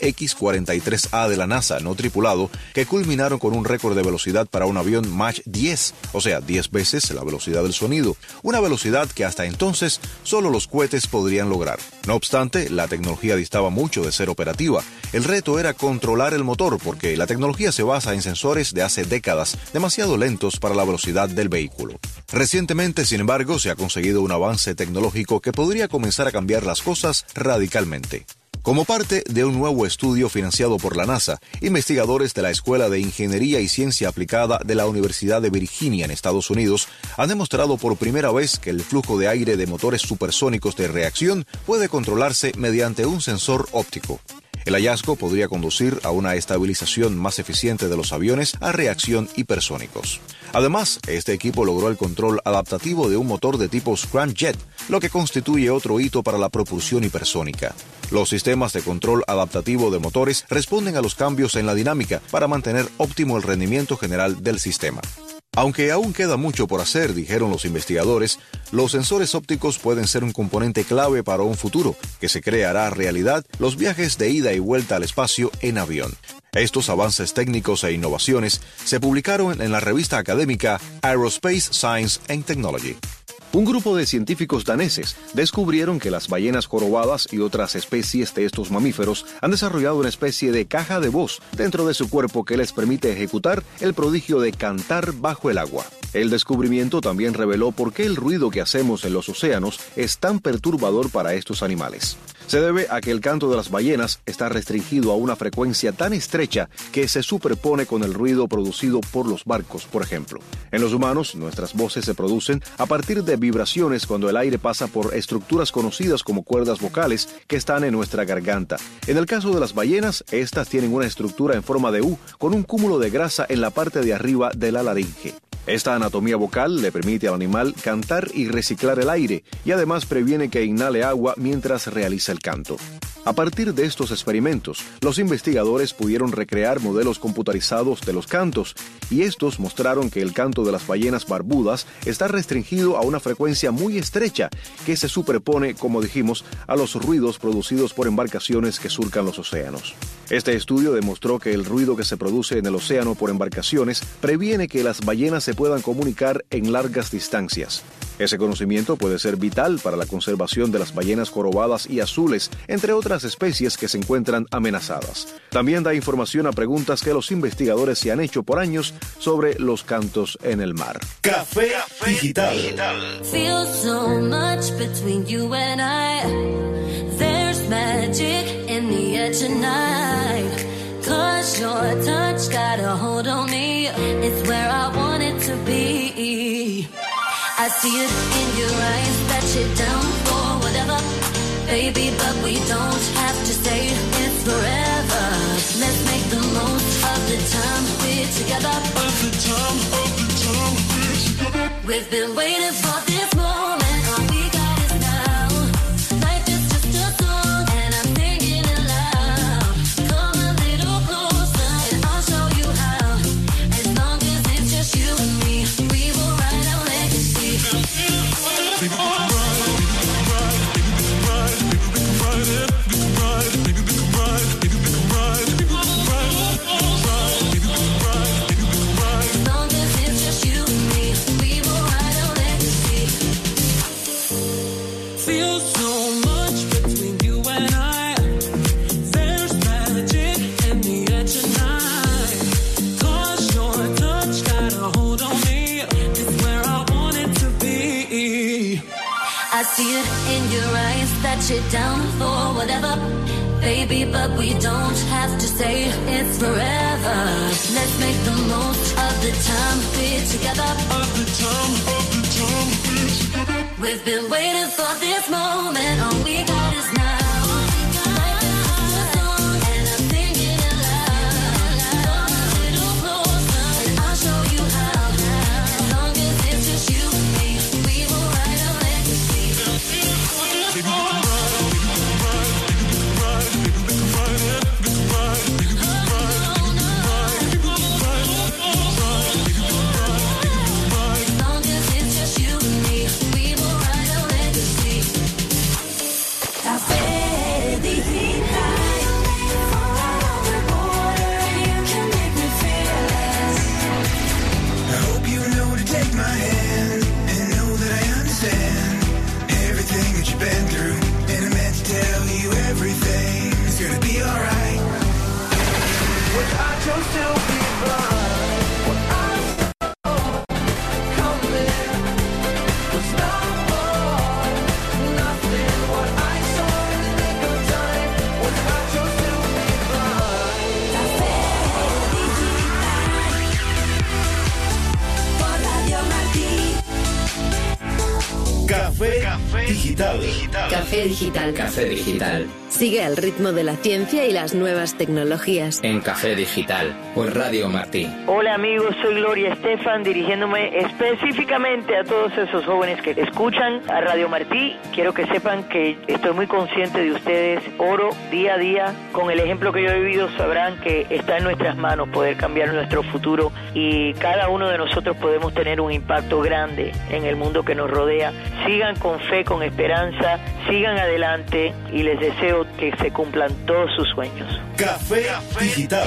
X-43A de la NASA no tripulado, que culminaron con un récord de velocidad para un avión Mach 10, o sea, 10 veces la velocidad del sonido, una velocidad que hasta entonces solo los cohetes podrían lograr. No obstante, la tecnología distaba mucho de ser operativa. El reto era controlar el motor, porque la tecnología se basa en sensores de hace décadas, demasiado lentos para la velocidad del vehículo. Recientemente, sin embargo, se ha conseguido un avance tecnológico que podría comenzar a cambiar las cosas radicalmente. Como parte de un nuevo estudio financiado por la NASA, investigadores de la Escuela de Ingeniería y Ciencia Aplicada de la Universidad de Virginia en Estados Unidos han demostrado por primera vez que el flujo de aire de motores supersónicos de reacción puede controlarse mediante un sensor óptico. El hallazgo podría conducir a una estabilización más eficiente de los aviones a reacción hipersónicos. Además, este equipo logró el control adaptativo de un motor de tipo scramjet, lo que constituye otro hito para la propulsión hipersónica. Los sistemas de control adaptativo de motores responden a los cambios en la dinámica para mantener óptimo el rendimiento general del sistema. Aunque aún queda mucho por hacer, dijeron los investigadores, los sensores ópticos pueden ser un componente clave para un futuro que se creará realidad los viajes de ida y vuelta al espacio en avión. Estos avances técnicos e innovaciones se publicaron en la revista académica Aerospace Science and Technology. Un grupo de científicos daneses descubrieron que las ballenas jorobadas y otras especies de estos mamíferos han desarrollado una especie de caja de voz dentro de su cuerpo que les permite ejecutar el prodigio de cantar bajo el agua. El descubrimiento también reveló por qué el ruido que hacemos en los océanos es tan perturbador para estos animales. Se debe a que el canto de las ballenas está restringido a una frecuencia tan estrecha que se superpone con el ruido producido por los barcos, por ejemplo. En los humanos, nuestras voces se producen a partir de vibraciones cuando el aire pasa por estructuras conocidas como cuerdas vocales que están en nuestra garganta. En el caso de las ballenas, estas tienen una estructura en forma de U con un cúmulo de grasa en la parte de arriba de la laringe. Esta anatomía vocal le permite al animal cantar y reciclar el aire y además previene que inhale agua mientras realiza el canto. A partir de estos experimentos, los investigadores pudieron recrear modelos computarizados de los cantos y estos mostraron que el canto de las ballenas barbudas está restringido a una frecuencia muy estrecha que se superpone, como dijimos, a los ruidos producidos por embarcaciones que surcan los océanos. Este estudio demostró que el ruido que se produce en el océano por embarcaciones previene que las ballenas se puedan comunicar en largas distancias. Ese conocimiento puede ser vital para la conservación de las ballenas jorobadas y azules, entre otras especies que se encuentran amenazadas. También da información a preguntas que los investigadores se han hecho por años sobre los cantos en el mar. Café Digital. Feel so much between you and I. There's magic in the air tonight. 'Cause your touch got a hold on me. It's where I want it to be. I see it in your eyes that you're down for whatever, baby, but we don't have to say it's forever. Let's make the most of the time we're together. We've been waiting for this moment. All we got is now. Life is just a song and I'm singing it loud. Come a little closer and I'll show you how. As long as it's just you and me, we will write our legacy. As long as it's just you and me, we will write our legacy. push it down the floor, whatever. Baby, but we don't have to say it's forever. Let's make the most of the time we're together. We've been waiting for this moment. All we got is now. Café Digital. Café Digital. Sigue al ritmo de la ciencia y las nuevas tecnologías. En Café Digital, por Radio Martí. Hola amigos, soy Gloria Estefan, dirigiéndome específicamente a todos esos jóvenes que escuchan a Radio Martí. Quiero que sepan que estoy muy consciente de ustedes. Oro día a día. Con el ejemplo que yo he vivido sabrán que está en nuestras manos poder cambiar nuestro futuro y cada uno de nosotros podemos tener un impacto grande en el mundo que nos rodea. Sigan con fe, con esperanza, sigan adelante y les deseo que se cumplan todos sus sueños. Café Digital.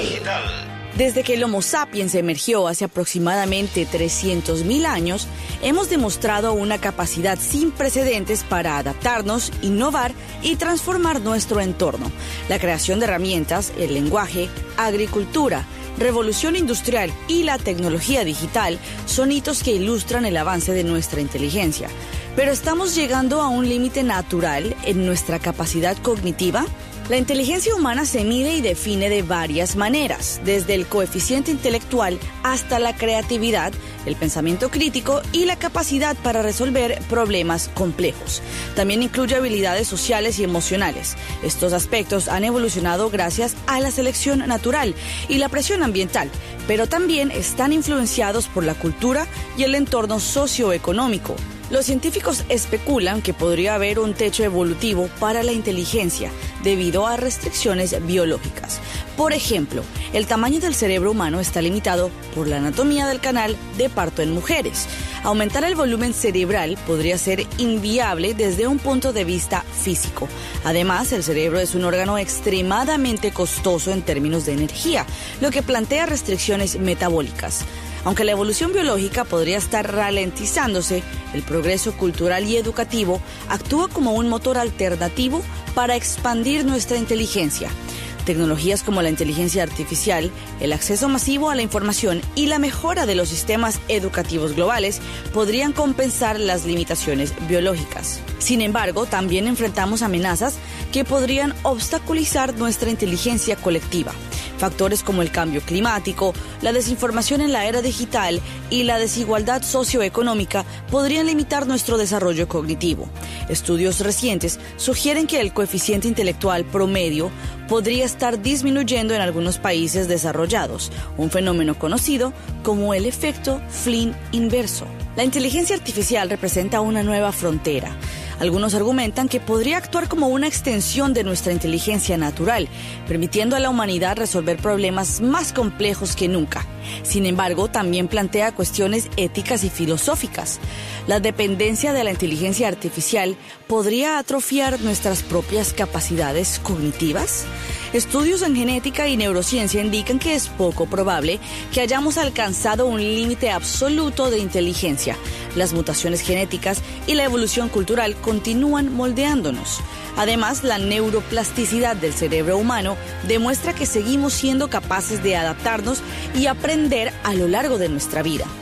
Desde que el Homo sapiens emergió hace aproximadamente 300.000 años, hemos demostrado una capacidad sin precedentes para adaptarnos, innovar y transformar nuestro entorno. La creación de herramientas, el lenguaje, agricultura, revolución industrial y la tecnología digital son hitos que ilustran el avance de nuestra inteligencia. Pero ¿estamos llegando a un límite natural en nuestra capacidad cognitiva? La inteligencia humana se mide y define de varias maneras, desde el coeficiente intelectual hasta la creatividad, el pensamiento crítico y la capacidad para resolver problemas complejos. También incluye habilidades sociales y emocionales. Estos aspectos han evolucionado gracias a la selección natural y la presión ambiental, pero también están influenciados por la cultura y el entorno socioeconómico. Los científicos especulan que podría haber un techo evolutivo para la inteligencia debido a restricciones biológicas. Por ejemplo, el tamaño del cerebro humano está limitado por la anatomía del canal de parto en mujeres. Aumentar el volumen cerebral podría ser inviable desde un punto de vista físico. Además, el cerebro es un órgano extremadamente costoso en términos de energía, lo que plantea restricciones metabólicas. Aunque la evolución biológica podría estar ralentizándose, el progreso cultural y educativo actúa como un motor alternativo para expandir nuestra inteligencia. Tecnologías como la inteligencia artificial, el acceso masivo a la información y la mejora de los sistemas educativos globales podrían compensar las limitaciones biológicas. Sin embargo, también enfrentamos amenazas que podrían obstaculizar nuestra inteligencia colectiva. Factores como el cambio climático, la desinformación en la era digital y la desigualdad socioeconómica podrían limitar nuestro desarrollo cognitivo. Estudios recientes sugieren que el coeficiente intelectual promedio podría estar disminuyendo en algunos países desarrollados, un fenómeno conocido como el efecto Flynn inverso. La inteligencia artificial representa una nueva frontera. Algunos argumentan que podría actuar como una extensión de nuestra inteligencia natural, permitiendo a la humanidad resolver problemas más complejos que nunca. Sin embargo, también plantea cuestiones éticas y filosóficas. La dependencia de la inteligencia artificial podría atrofiar nuestras propias capacidades cognitivas. Estudios en genética y neurociencia indican que es poco probable que hayamos alcanzado un límite absoluto de inteligencia. Las mutaciones genéticas y la evolución cultural continúan moldeándonos. Además, la neuroplasticidad del cerebro humano demuestra que seguimos siendo capaces de adaptarnos y aprender a lo largo de nuestra vida.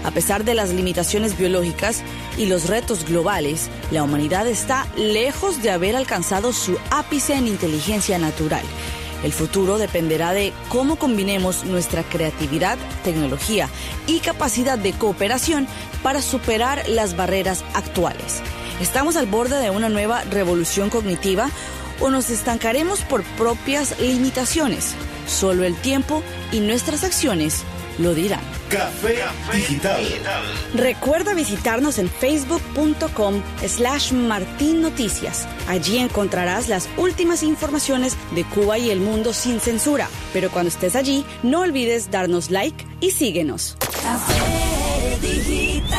A pesar de las limitaciones biológicas y los retos globales, la humanidad está lejos de haber alcanzado su ápice en inteligencia natural. El futuro dependerá de cómo combinemos nuestra creatividad, tecnología y capacidad de cooperación para superar las barreras actuales. ¿Estamos al borde de una nueva revolución cognitiva o nos estancaremos por propias limitaciones? Solo el tiempo y nuestras acciones lo dirán. Café Digital. Recuerda visitarnos en facebook.com/Martín Noticias. Allí encontrarás las últimas informaciones de Cuba y el mundo sin censura. Pero cuando estés allí, no olvides darnos like y síguenos. Café Digital.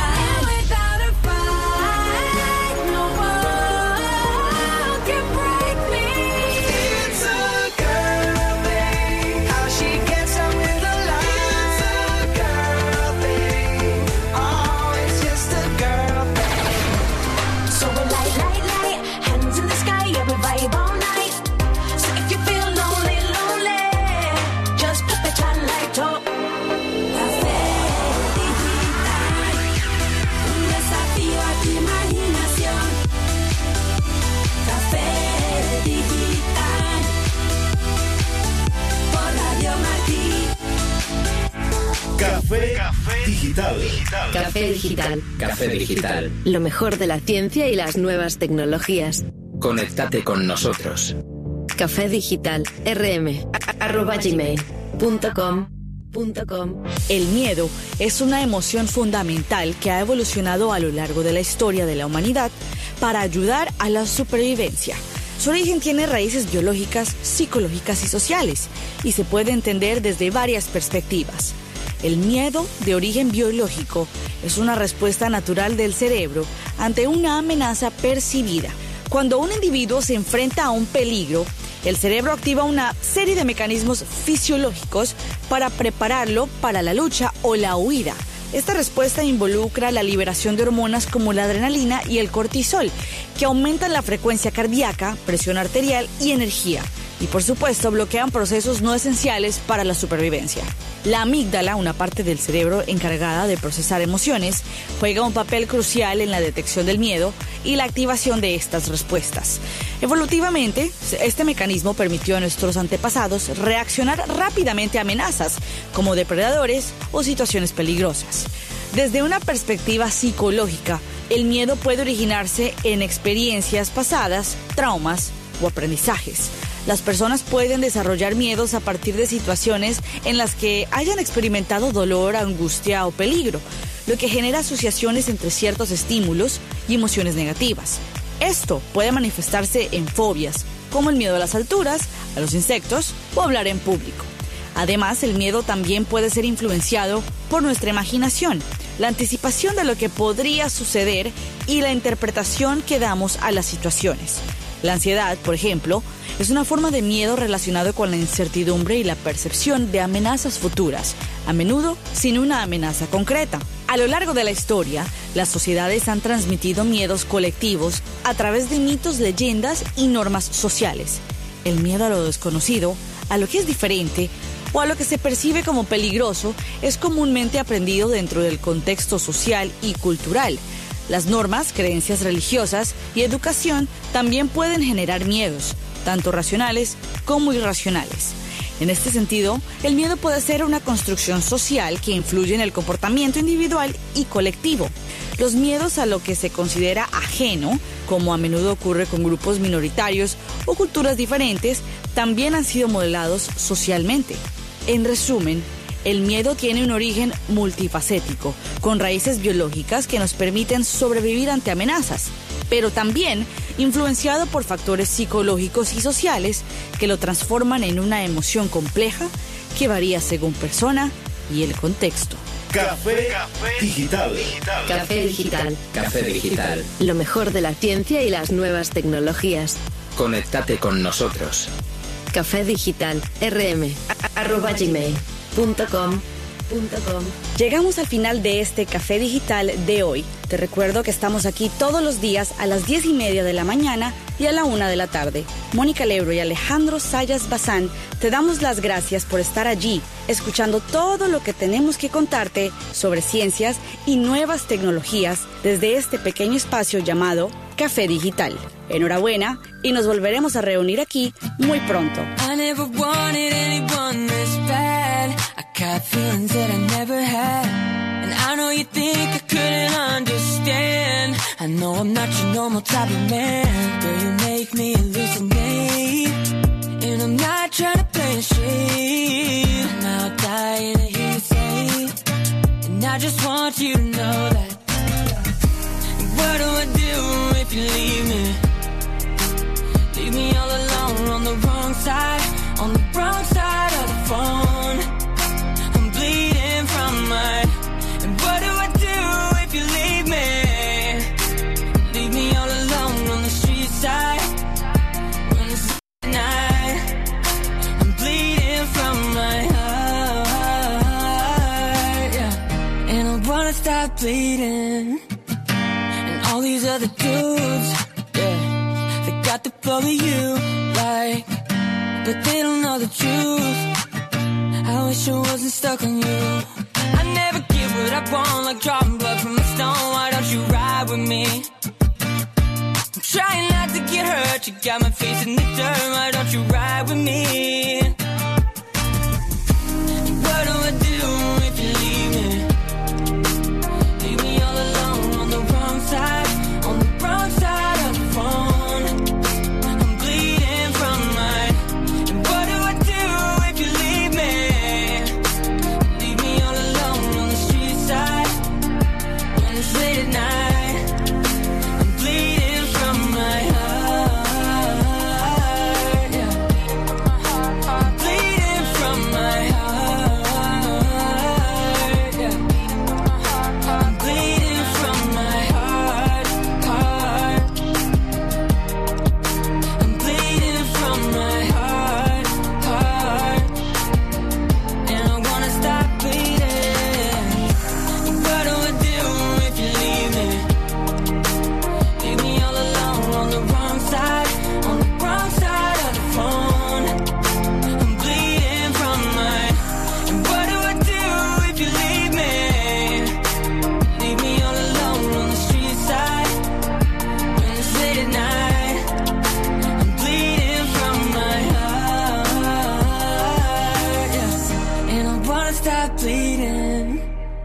Café Digital. Café Digital. Café Digital. Lo mejor de la ciencia y las nuevas tecnologías. Conéctate con nosotros. Café Digital rm@gmail.com. El miedo es una emoción fundamental que ha evolucionado a lo largo de la historia de la humanidad para ayudar a la supervivencia. Su origen tiene raíces biológicas, psicológicas y sociales, y se puede entender desde varias perspectivas. El miedo, de origen biológico, es una respuesta natural del cerebro ante una amenaza percibida. Cuando un individuo se enfrenta a un peligro, el cerebro activa una serie de mecanismos fisiológicos para prepararlo para la lucha o la huida. Esta respuesta involucra la liberación de hormonas como la adrenalina y el cortisol, que aumentan la frecuencia cardíaca, presión arterial y energía. Y por supuesto bloquean procesos no esenciales para la supervivencia. La amígdala, una parte del cerebro encargada de procesar emociones, juega un papel crucial en la detección del miedo y la activación de estas respuestas. Evolutivamente, este mecanismo permitió a nuestros antepasados reaccionar rápidamente a amenazas, como depredadores o situaciones peligrosas. Desde una perspectiva psicológica, el miedo puede originarse en experiencias pasadas, traumas o aprendizajes. Las personas pueden desarrollar miedos a partir de situaciones en las que hayan experimentado dolor, angustia o peligro, lo que genera asociaciones entre ciertos estímulos y emociones negativas. Esto puede manifestarse en fobias, como el miedo a las alturas, a los insectos o hablar en público. Además, el miedo también puede ser influenciado por nuestra imaginación, la anticipación de lo que podría suceder y la interpretación que damos a las situaciones. La ansiedad, por ejemplo, es una forma de miedo relacionado con la incertidumbre y la percepción de amenazas futuras, a menudo sin una amenaza concreta. A lo largo de la historia, las sociedades han transmitido miedos colectivos a través de mitos, leyendas y normas sociales. El miedo a lo desconocido, a lo que es diferente o a lo que se percibe como peligroso es comúnmente aprendido dentro del contexto social y cultural. Las normas, creencias religiosas y educación también pueden generar miedos, tanto racionales como irracionales. En este sentido, el miedo puede ser una construcción social que influye en el comportamiento individual y colectivo. Los miedos a lo que se considera ajeno, como a menudo ocurre con grupos minoritarios o culturas diferentes, también han sido modelados socialmente. En resumen, el miedo tiene un origen multifacético, con raíces biológicas que nos permiten sobrevivir ante amenazas, pero también influenciado por factores psicológicos y sociales que lo transforman en una emoción compleja que varía según persona y el contexto. Café Digital. Café Digital. Café Digital. Lo mejor de la ciencia y las nuevas tecnologías. Conéctate con nosotros. Café Digital rm@gmail.com. radiomarti.com. Llegamos al final de este Café Digital de hoy. Te recuerdo que estamos aquí todos los días a las 10:30 de la mañana y a la 1 de la tarde. Mónica Lebro y Alejandro Sayas Bazán te damos las gracias por estar allí, escuchando todo lo que tenemos que contarte sobre ciencias y nuevas tecnologías desde este pequeño espacio llamado Café Digital. Enhorabuena y nos volveremos a reunir aquí muy pronto. I never wanted anyone this bad. I got feelings that I never had. And I know you think I couldn't understand. I know I'm not your normal type of man. Girl, you make me hallucinate. And I'm not trying to play a shade. I'm now dying to hear you say. And I just want you to know that. What do I do if you leave me? Leave me all alone on the wrong side of the phone. I'm bleeding from mine. And what do I do if you leave me? Leave me all alone on the street side when it's night. I'm bleeding from my heart, yeah. And I wanna stop bleeding. And all these other dudes, yeah, they got the flow of you, like, but they don't know the truth. I wish I wasn't stuck on you. I never get what I want, like drawing blood from a stone. Why don't you ride with me? I'm trying not to get hurt. You got my face in the dirt. Why don't you ride with me? What do I do if you leave me? Leave me all alone on the wrong side of the phone. I'm bleeding from mine. And what do I do if you leave me? Leave me all alone on the street side when it's late at night. I'm bleeding from my heart, yeah. I'm bleeding from my heart, yeah. I'm bleeding from my heart. I'm bleeding from my heart. And I wanna stop bleeding. What do I do if you leave me? Leave me all alone on the wrong side of the phone. I'm bleeding from mine. And what do I do if you leave me? Leave me all alone on the street side when it's late at night. I'm bleeding from my heart, yeah. And I wanna stop bleeding.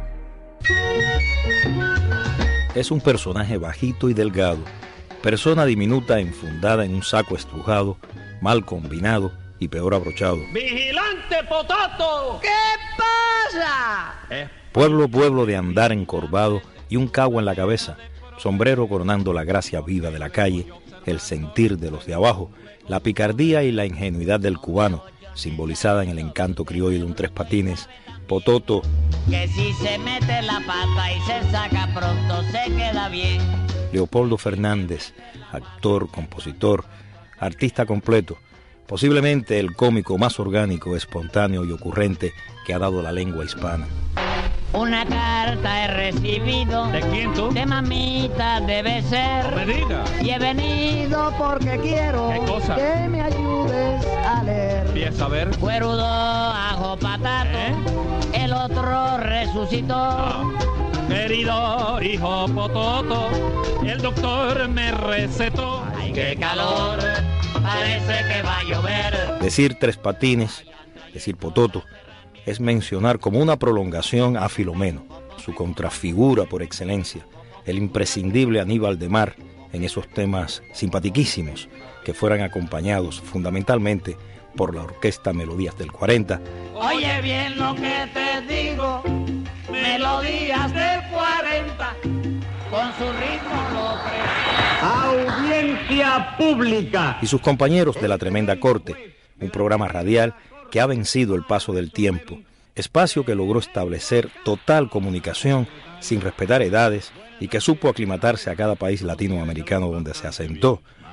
Es un personaje bajito y delgado, persona diminuta enfundada en un saco estrujado, mal combinado y peor abrochado. ¡Vigilante Potato! ¿Qué pasa? Pueblo de andar encorvado y un cabo en la cabeza, sombrero coronando la gracia viva de la calle, el sentir de los de abajo, la picardía y la ingenuidad del cubano, simbolizada en el encanto criollo de un tres patines. Pototo, Que si se mete la pata y se saca pronto se queda bien. Leopoldo Fernández, actor, compositor, artista completo, posiblemente el cómico más orgánico, espontáneo y ocurrente que ha dado la lengua hispana. Una carta he recibido. ¿De quién tú? De mamita debe ser. No me digas. Y he venido porque quiero. ¿Qué cosa? Que me ayudes a leer. Empieza a ver. Cuerudo, ajo, patato. El otro resucitó. Querido hijo Pototo, el doctor me recetó. Ay, qué calor, parece que va a llover. Decir tres patines, decir Pototo, es mencionar como una prolongación a Filomeno, su contrafigura por excelencia, el imprescindible Aníbal de Mar en esos temas simpatiquísimos que fueran acompañados fundamentalmente por la orquesta Melodías del 40. Oye bien lo que te digo, Melodías del 40, con su ritmo lo Audiencia pública. Y sus compañeros de La Tremenda Corte, un programa radial que ha vencido el paso del tiempo, espacio que logró establecer total comunicación sin respetar edades y que supo aclimatarse a cada país latinoamericano donde se asentó,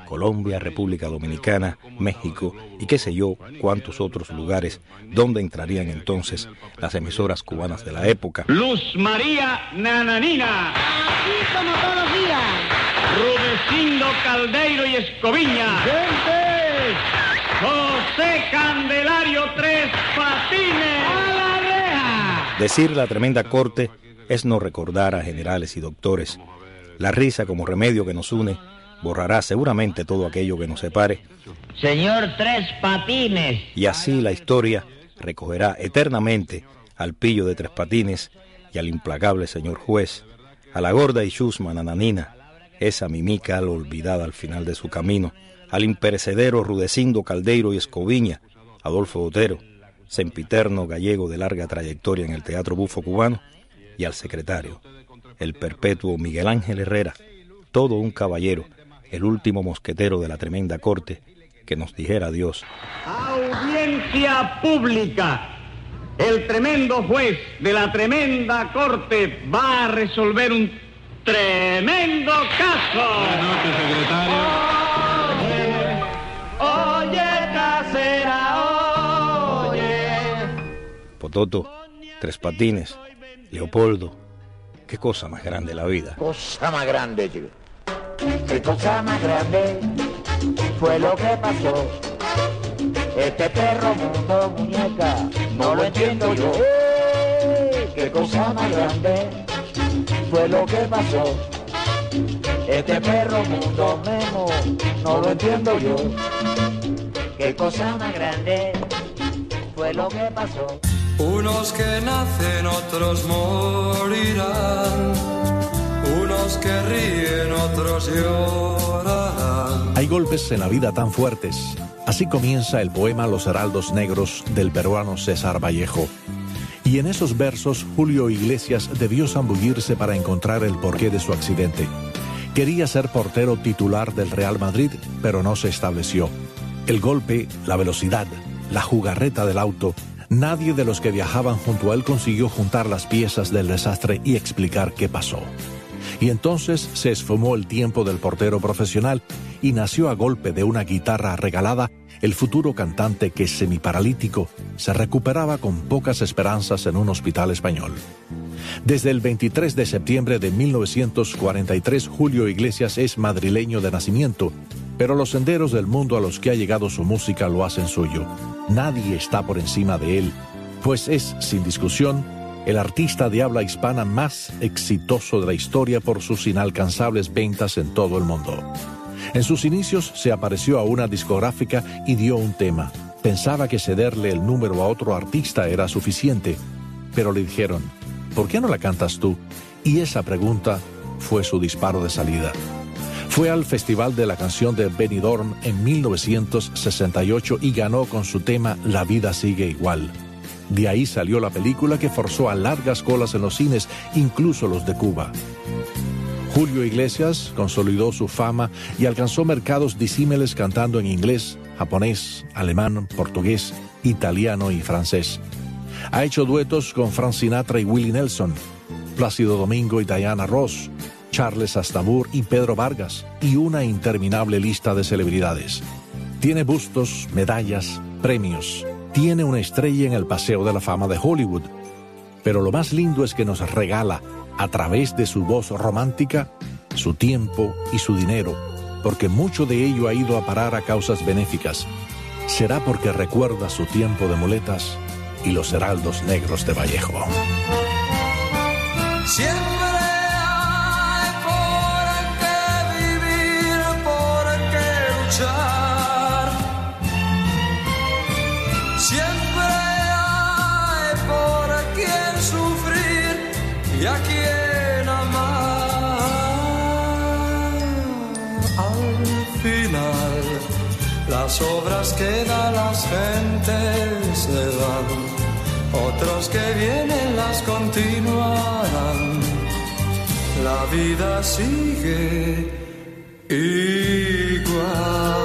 Colombia, República Dominicana, México y qué sé yo cuántos otros lugares donde entrarían entonces las emisoras cubanas de la época. Luz María Nananina. Así como todos los días. Rudecindo Caldeiro y Escoviña. ¡Gente! José Candelario Tres Patines. ¡A la reja! Decir la tremenda corte es no recordar a generales y doctores. La risa como remedio que nos une borrará seguramente todo aquello que nos separe. Señor Tres Patines. Y así la historia recogerá eternamente al pillo de Tres Patines y al implacable señor juez, a la gorda y chusma Nananina, esa mimica olvidada al final de su camino, al imperecedero Rudecindo Caldeiro y Escoviña, Adolfo Otero, sempiterno gallego de larga trayectoria en el teatro bufo cubano, y al secretario, el perpetuo Miguel Ángel Herrera, todo un caballero, el último mosquetero de la tremenda corte, que nos dijera adiós. Audiencia pública. El tremendo juez de la tremenda corte va a resolver un tremendo caso. Buenas noches, secretario. Oye, casera, oye. Pototo, Tres Patines, Leopoldo, qué cosa más grande la vida. Cosa más grande, chico. Qué cosa más grande fue lo que pasó. Este perro mundo, muñeca, no lo entiendo yo. Qué cosa más grande fue lo que pasó. Este perro mundo, Memo, no lo entiendo yo. Qué cosa más grande fue lo que pasó. Unos que nacen, otros morirán. Unos que ríen, otros llorarán. Hay golpes en la vida tan fuertes. Así comienza el poema Los Heraldos Negros del peruano César Vallejo. Y en esos versos Julio Iglesias debió zambullirse para encontrar el porqué de su accidente. Quería ser portero titular del Real Madrid, pero no se estableció. El golpe, la velocidad, la jugarreta del auto, nadie de los que viajaban junto a él consiguió juntar las piezas del desastre y explicar qué pasó. Y entonces se esfumó el tiempo del portero profesional y nació a golpe de una guitarra regalada el futuro cantante que, semiparalítico, se recuperaba con pocas esperanzas en un hospital español. Desde el 23 de septiembre de 1943, Julio Iglesias es madrileño de nacimiento, pero los senderos del mundo a los que ha llegado su música lo hacen suyo. Nadie está por encima de él, pues es, sin discusión, el artista de habla hispana más exitoso de la historia por sus inalcanzables ventas en todo el mundo. En sus inicios se apareció a una discográfica y dio un tema. Pensaba que cederle el número a otro artista era suficiente, pero le dijeron, ¿por qué no la cantas tú? Y esa pregunta fue su disparo de salida. Fue al Festival de la Canción de Benidorm en 1968 y ganó con su tema La vida sigue igual. De ahí salió la película que forzó a largas colas en los cines, incluso los de Cuba. Julio Iglesias consolidó su fama y alcanzó mercados disímiles cantando en inglés, japonés, alemán, portugués, italiano y francés. Ha hecho duetos con Frank Sinatra y Willie Nelson, Plácido Domingo y Diana Ross, Charles Aznavour y Pedro Vargas, y una interminable lista de celebridades. Tiene bustos, medallas, premios. Tiene una estrella en el Paseo de la Fama de Hollywood. Pero lo más lindo es que nos regala, a través de su voz romántica, su tiempo y su dinero, porque mucho de ello ha ido a parar a causas benéficas. Será porque recuerda su tiempo de muletas y los heraldos negros de Vallejo. Siempre hay por qué vivir, por qué luchar. Siempre hay por quien sufrir y a quien amar. Al final, las obras que da las gentes se van. Otros que vienen las continuarán. La vida sigue igual.